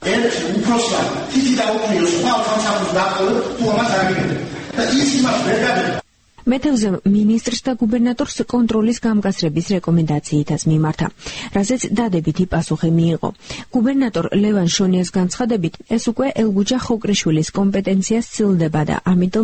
მეთევზე მინისტრს და გუბერნატორს კონტროლის გამგასრების რეკომენდაციითაც მიმართა, რაზეც დადებითი პასუხი მიიღო. გუბერნატორ ლევან შონიას განცხადებით, ეს უკვე ელგუჯა ხოყრიშვილის კომპეტენციას სცილდება და ამიტომ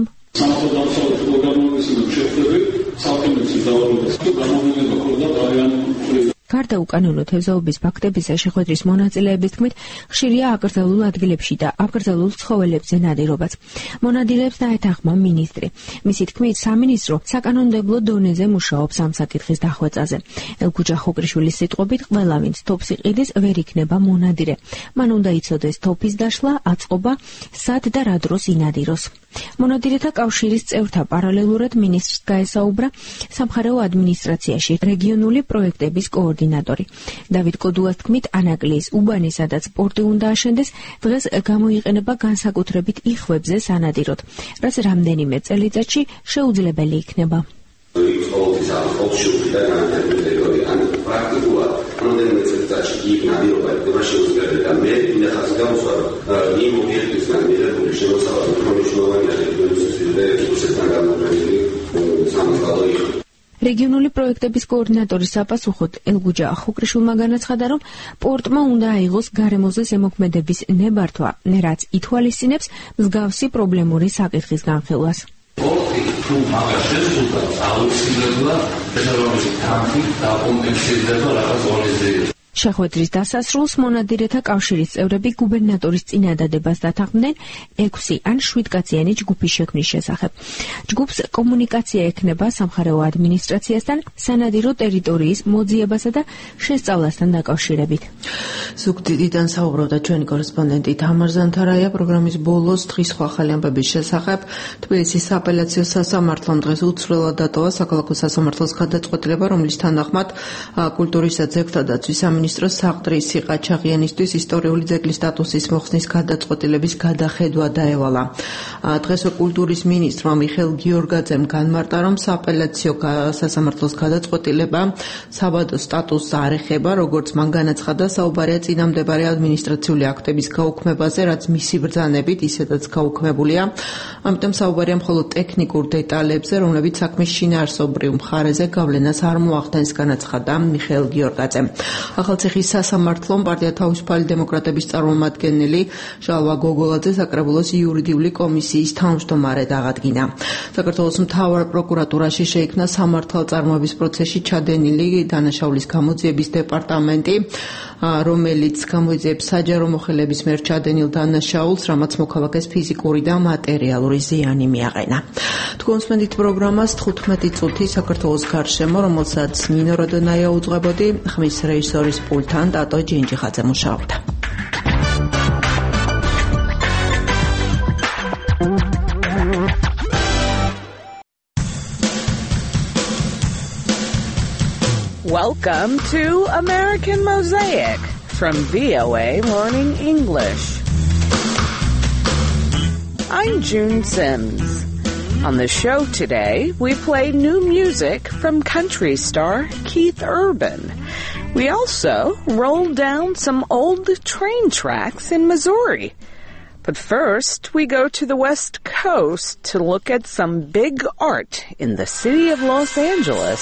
გარდა უკანონო თევზაობის ფაქტებისა, შეხვედრის მონაწილეების თქმით, ხშირია აკრძალულ ადგილებში და აკრძალულ ცხოველებზე ნადირობაც. მონადირეებს დაეთანხმა მინისტრი. მისი თქმით, სამინისტრო საკანონმდებლო დონეზე მუშაობს ამ საკითხის დახვეწაზე. ელგუჯა ხოყრიშვილის სიტყვებით, ყველა ვინც თოფს იყიდეს, ვერ იქნება მონადირე. მან უნდა იცოდეს თოფის დაშლა, აწყობა, სად და რა დროს ინადიროს. მონადირეთა კავშირის წევრთა პარალელურად მინისტრს გაესაუბრა სამხარეო ადმინისტრაციაში რეგიონული პროექტების კოორდინატორი. დავით კოდუას თქმით, ანაკლიის უბანი, სადაც პორტი უნდა აშენდეს, დღეს გამოიყენება განსაკუთრებით იხვებზე სანადიროდ, რაც რამდენიმე წელიწადში შეუძლებელი იქნება. რეგიონული პროექტების კოორდინატორის საპასუხოდ ელგუჯა ხოყრიშვილმა განაცხადა, რომ პორტმა უნდა აიღოს გარემოზე ზემოქმედების ნებართვა, რაც ითვალისწინებს მსგავსი პრობლემური საკითხის განხილვას. პორტი თუ მაგას შეძლებს, აუცილებლად შესაბამისი თანხით დაკომპენსირდება რაღაც ღონისძიებას. შეხვედრის დასასრულს მონადირეთა კავშირის წევრები გუბერნატორის წინადადებას დათანხმდნენ 6 ან 7 კაციანი ჯგუფის შექმნის შესახებ. ჯგუფს კომუნიკაცია ექნება სამხარეო ადმინისტრაციასთან, სანადირო ტერიტორიის მოძიებასა და შესწავლასთან დაკავშირებით. ზუგდიდიდან საუბრობდა ჩვენი კორესპონდენტი თამარ ზანთარაია. პროგრამის ბოლოს დღის სხვა ახალი ამბების შესახებ თბილისის სააპელაციო სასამართლომ დღეს უცვლელად დატოვა საქალაქო სასამართლოს გადაწყვეტილება, რომლის თანახმად კულტურისა ძეგლთა დაცვის სამინისტროს საყდრის სიყაჩაღიანისთვის ისტორიული ძეგლის სტატუსის მოხსნის გადაწყვეტილების გადახედვა დაევალა. დღეს კულტურის მინისტრმა მიხეილ გიორგაძემ განმარტა, რომ სააპელაციო სასამართლოს გადაწყვეტილება საბადოს სტატუსს არ ეხება, როგორც მან განაცხადა, საუბარია წინამდებარე ადმინისტრაციული აქტების გაუქმებაზე, რაც მისი ბრძანებით ისედაც გაუქმებულია. ამიტომ საუბარია მხოლოდ ტექნიკურ დეტალებზე, რომლებიც საქმის შინაარსობრივ მხარეზე გავლენას არ მოახდენს, განაცხადა მიხეილ გიორგაძემ. ახალციხის სასამართლომ პარტია თავისუფალი დემოკრატების წარმომადგენელი ჟალვა გოგოლაძე საკრებულოს იურიდიული კომისიის თავმჯდომარედ აღადგინა. საქართველოს მთავარ პროკურატურაში შეიქმნა სამართალწარმოების პროცესში ჩადენილი დანაშაულის გამოძიების დეპარტამენტი, რომელიც გამოიძიებს საჯარო მოხელეების მიერ ჩადენილ დანაშაულს, რამაც მოქალაქეს ფიზიკური და მატერიალური ზიანი მიაყენა. თქვენსმენდით პროგრამას 15 წუთი საქართველოს გარშემო, რომელსაც ნინო როდონაია უძღვებოდი, ხმის რეჟისორის პულტთან ტატო ჯინჯიხაძე მუშაობდა. Welcome to American Mosaic from VOA Learning English. I'm June Sims. On the show today, we play new music from country star Keith Urban. We also roll down some old train tracks in Missouri. But first, we go to the West Coast to look at some big art in the city of Los Angeles.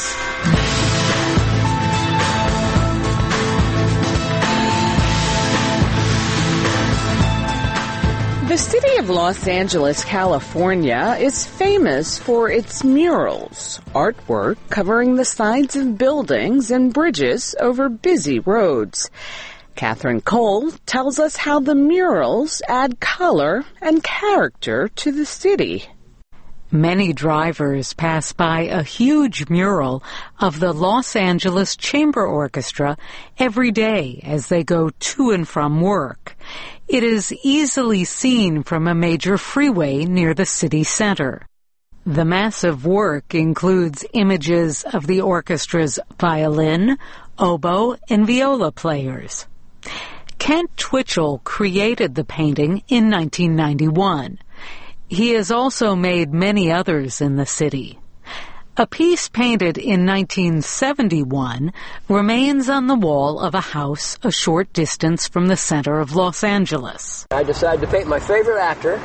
The city of Los Angeles, California, is famous for its murals, artwork covering the sides of buildings and bridges over busy roads. Catherine Cole tells us how the murals add color and character to the city. Many drivers pass by a huge mural of the Los Angeles Chamber Orchestra every day as they go to and from work. It is easily seen from a major freeway near the city center. The massive work includes images of the orchestra's violin, oboe, and viola players. Kent Twitchell created the painting in 1991. He has also made many others in the city. A piece painted in 1971 remains on the wall of a house a short distance from the center of Los Angeles. I decided to paint my favorite actor,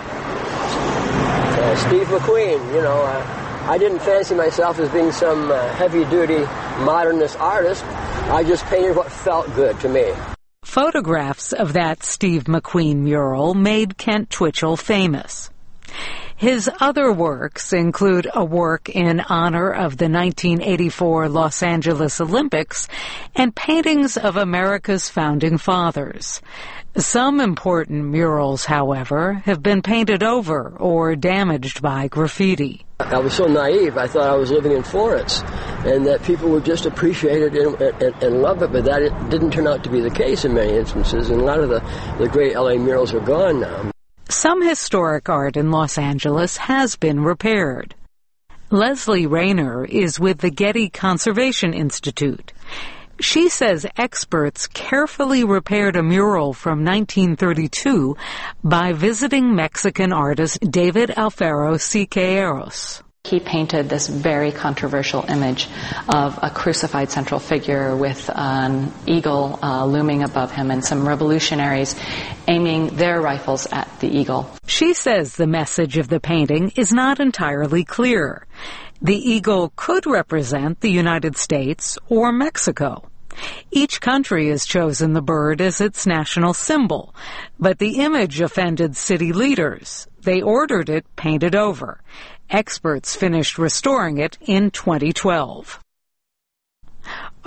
Steve McQueen. I didn't fancy myself as being some heavy-duty modernist artist. I just painted what felt good to me. Photographs of that Steve McQueen mural made Kent Twitchell famous. His other works include a work in honor of the 1984 Los Angeles Olympics and paintings of America's founding fathers. Some important murals, however, have been painted over or damaged by graffiti. I was so naive. I thought I was living in Florence and that people would just appreciate it and love it, but that it didn't turn out to be the case in many instances, and a lot of the great LA murals are gone now. Some historic art in Los Angeles has been repaired. Leslie Rayner is with the Getty Conservation Institute. She says experts carefully repaired a mural from 1932 by visiting Mexican artist David Alfaro Siqueiros. He painted this very controversial image of a crucified central figure with an eagle looming above him and some revolutionaries aiming their rifles at the eagle. She says the message of the painting is not entirely clear. The eagle could represent the United States or Mexico. Each country has chosen the bird as its national symbol, but the image offended city leaders. They ordered it painted over. Experts finished restoring it in 2012.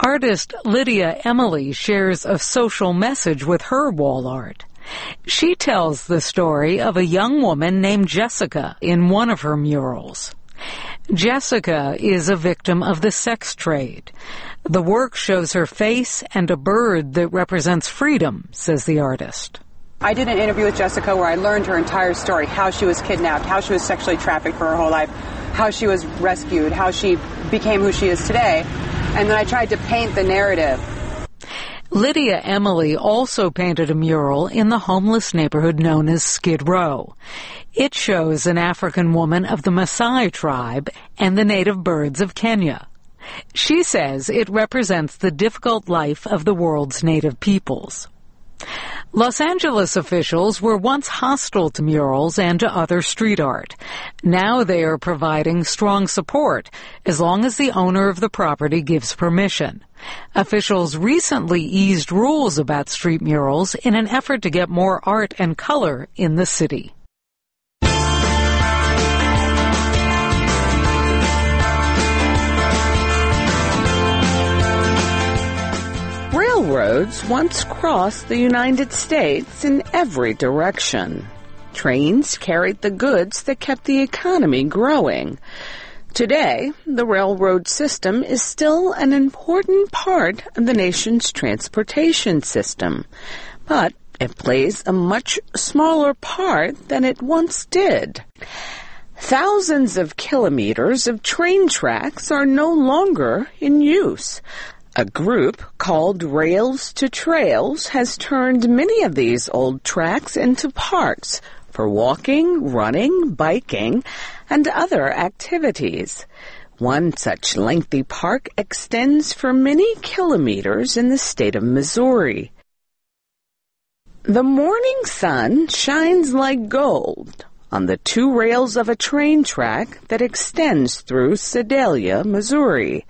Artist Lydia Emily shares a social message with her wall art. She tells the story of a young woman named Jessica in one of her murals. Jessica is a victim of the sex trade. The work shows her face and a bird that represents freedom, says the artist. I did an interview with Jessica where I learned her entire story, how she was kidnapped, how she was sexually trafficked for her whole life, how she was rescued, how she became who she is today, and then I tried to paint the narrative. Lydia Emily also painted a mural in the homeless neighborhood known as Skid Row. It shows an African woman of the Maasai tribe and the native birds of Kenya. She says it represents the difficult life of the world's native peoples. Los Angeles officials were once hostile to murals and to other street art. Now they are providing strong support as long as the owner of the property gives permission. Officials recently eased rules about street murals in an effort to get more art and color in the city. Railroads once crossed the United States in every direction. Trains carried the goods that kept the economy growing. Today, the railroad system is still an important part of the nation's transportation system, but it plays a much smaller part than it once did. Thousands of kilometers of train tracks are no longer in use. A group called Rails to Trails has turned many of these old tracks into parks for walking, running, biking, and other activities. One such lengthy park extends for many kilometers in the state of Missouri. The morning sun shines like gold on the two rails of a train track that extends through Sedalia, Missouri.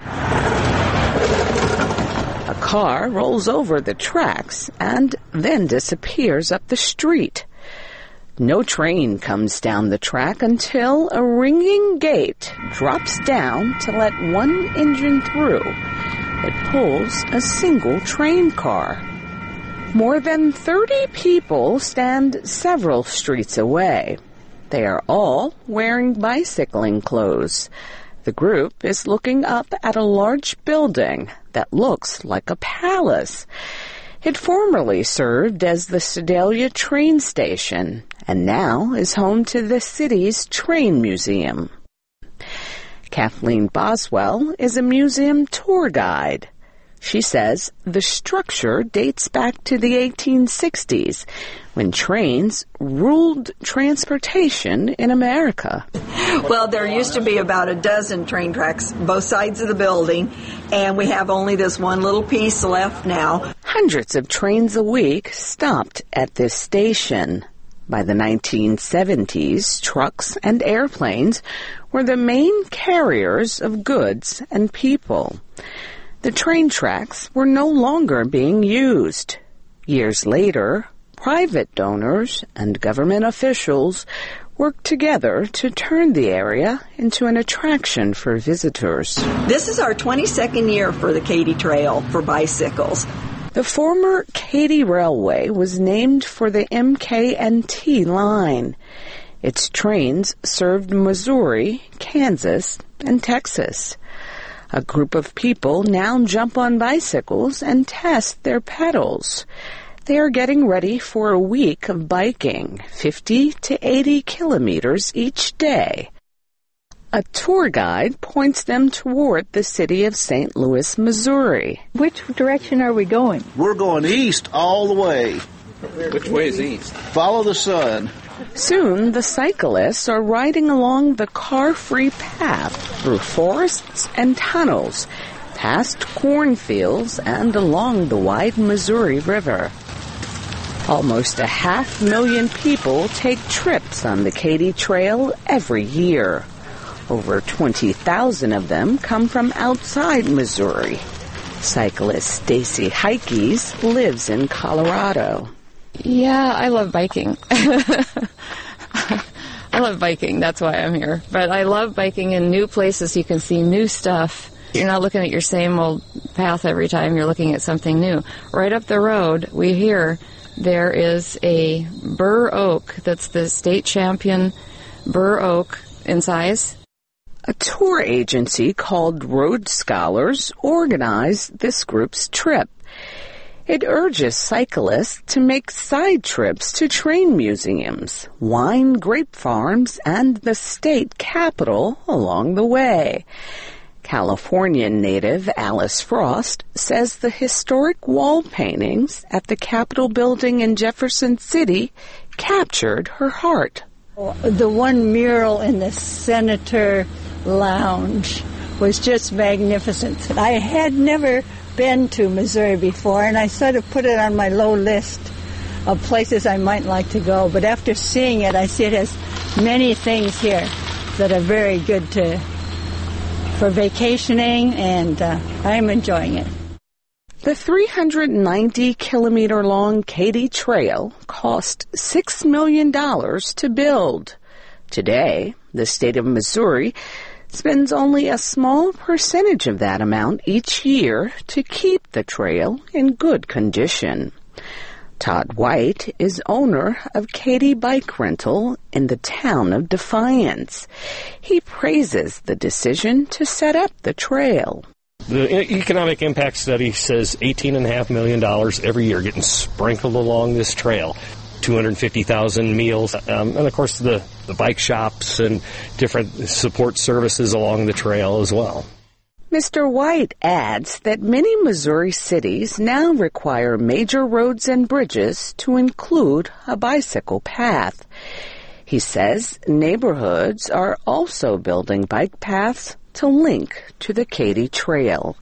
A car rolls over the tracks and then disappears up the street. No train comes down the track until a ringing gate drops down to let one engine through. It pulls a single train car. More than 30 people stand several streets away. They are all wearing bicycling clothes. The group is looking up at a large building that looks like a palace. It formerly served as the Sedalia train station and now is home to the city's train museum. Kathleen Boswell is a museum tour guide. She says the structure dates back to the 1860s, when trains ruled transportation in America. Well, there used to be about a dozen train tracks, both sides of the building, and we have only this one little piece left now. Hundreds of trains a week stopped at this station. By the 1970s, trucks and airplanes were the main carriers of goods and people. The train tracks were no longer being used. Years later, private donors and government officials worked together to turn the area into an attraction for visitors. This is our 22nd year for the Katy Trail for bicycles. The former Katy Railway was named for the MK&T line. Its trains served Missouri, Kansas, and Texas. A group of people now jump on bicycles and test their pedals. They are getting ready for a week of biking, 50 to 80 kilometers each day. A tour guide points them toward the city of St. Louis, Missouri. Which direction are we going? We're going east all the way. Which way is east? Follow the sun. Soon, the cyclists are riding along the car-free path through forests and tunnels, past cornfields and along the wide Missouri River. Almost 500,000 people take trips on the Katy Trail every year. Over 20,000 of them come from outside Missouri. Cyclist Stacy Heikes lives in Colorado. Yeah, I love biking. I love biking. That's why I'm here. But I love biking in new places. You can see new stuff. You're not looking at your same old path every time. You're looking at something new. Right up the road, we hear there is a bur oak that's the state champion bur oak in size. A tour agency called Road Scholars organized this group's trip. It urges cyclists to make side trips to train museums, wine grape farms, and the state capitol along the way. Californian native Alice Frost says the historic wall paintings at the Capitol building in Jefferson City captured her heart. The one mural in the Senator Lounge was just magnificent. I had never been to Missouri before, and I sort of put it on my low list of places I might like to go. But after seeing it, I see it has many things here that are very good for vacationing, and I'm enjoying it. The 390-kilometer-long Katy Trail cost $6 million to build. Today, the state of Missouri spends only a small percentage of that amount each year to keep the trail in good condition. Todd White is owner of Katy Bike Rental in the town of Defiance. He praises the decision to set up the trail. The economic impact study says $18.5 million every year getting sprinkled along this trail. 250,000 meals, and of course the bike shops and different support services along the trail as well. Mr. White adds that many Missouri cities now require major roads and bridges to include a bicycle path. He says neighborhoods are also building bike paths to link to the Katy Trail.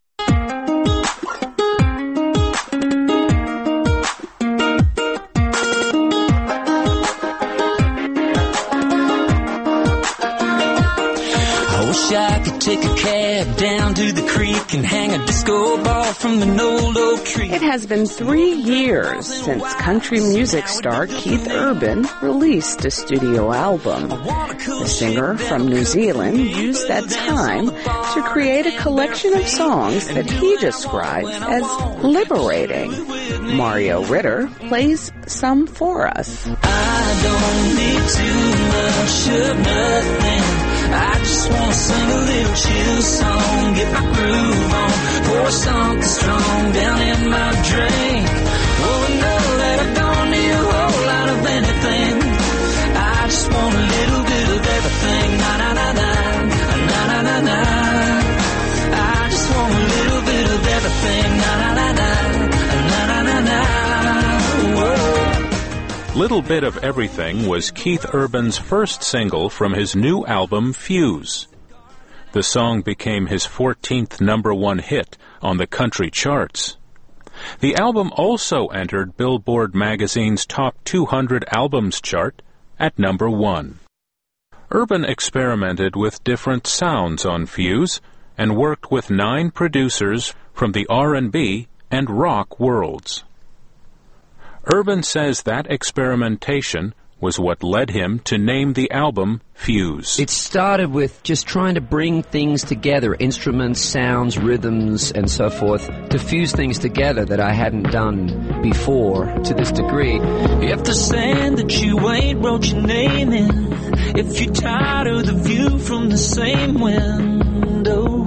I could take a cab down to the creek and hang a disco ball from an old oak tree. It has been 3 years since country music star Keith Urban released a studio album. The singer from New Zealand used that time to create a collection of songs that he describes as liberating. Mario Ritter plays some for us. I don't need too much of nothing. I just want to sing a little chill song, get my groove on, pour something strong down in my drink. Oh, know that I don't need a whole lot of anything. I just want a little bit of everything. Na na na na, na na na na. I just want a little bit of everything. Na na na na, na na na na. Whoa. Little Bit of Everything was Keith Urban's first single from his new album, Fuse. The song became his 14th #1 hit on the country charts. The album also entered Billboard magazine's Top 200 Albums chart at #1. Urban experimented with different sounds on Fuse and worked with 9 producers from the R&B and rock worlds. Urban says that experimentation was what led him to name the album Fuse. It started with just trying to bring things together, instruments, sounds, rhythms, and so forth, to fuse things together that I hadn't done before to this degree. If the sand that you ain't wrote your name in, if you're tired of the view from the same window,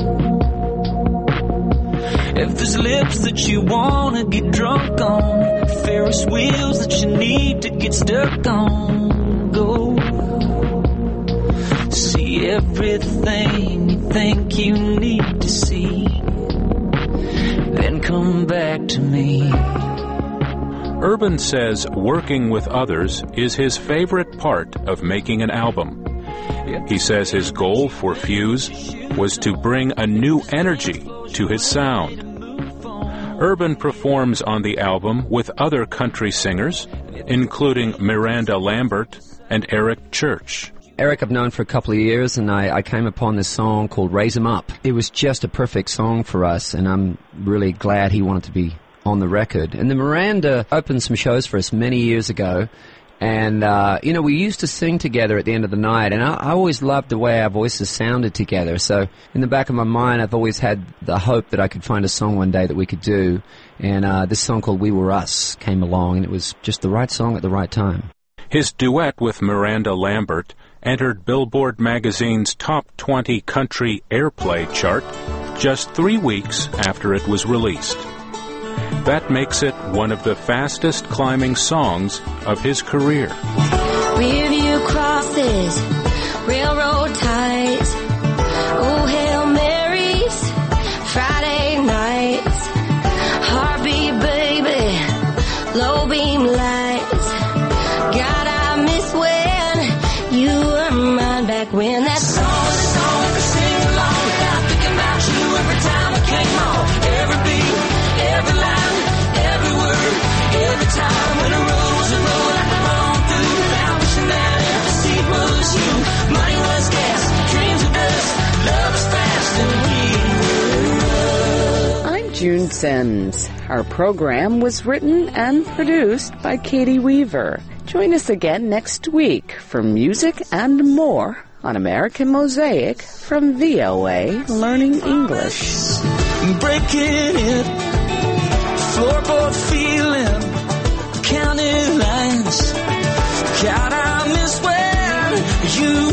if there's lips that you wanna get drunk on, Ferris wheels that you need to get stuck on, go see everything you think you need to see, then come back to me. Urban says working with others is his favorite part of making an album. He says his goal for Fuse was to bring a new energy to his sound. Urban performs on the album with other country singers, including Miranda Lambert and Eric Church. Eric I've known for a couple of years, and I came upon this song called Raise 'Em Up. It was just a perfect song for us, and I'm really glad he wanted to be on the record. And then Miranda opened some shows for us many years ago, And, we used to sing together at the end of the night, and I always loved the way our voices sounded together. So in the back of my mind, I've always had the hope that I could find a song one day that we could do. And this song called We Were Us came along, and it was just the right song at the right time. His duet with Miranda Lambert entered Billboard magazine's top 20 country airplay chart just 3 weeks after it was released. That makes it one of the fastest climbing songs of his career. Review crosses, railroad ties, oh Hail Marys, Friday nights, heartbeat baby, low beam lights. God, I miss when you were mine back when that song I could sing along without thinking about you every time I came on. Every beat, every line, every word, every time when the road was a road I could run through without wishing that every seat was you. Money was gas, dreams were dust, love was fast, and we were. I'm June Sims. Our program was written and produced by Katie Weaver. Join us again next week for music and more on American Mosaic from VOA Learning English. Breaking it, floorboard feeling, counting lines. God, I miss when you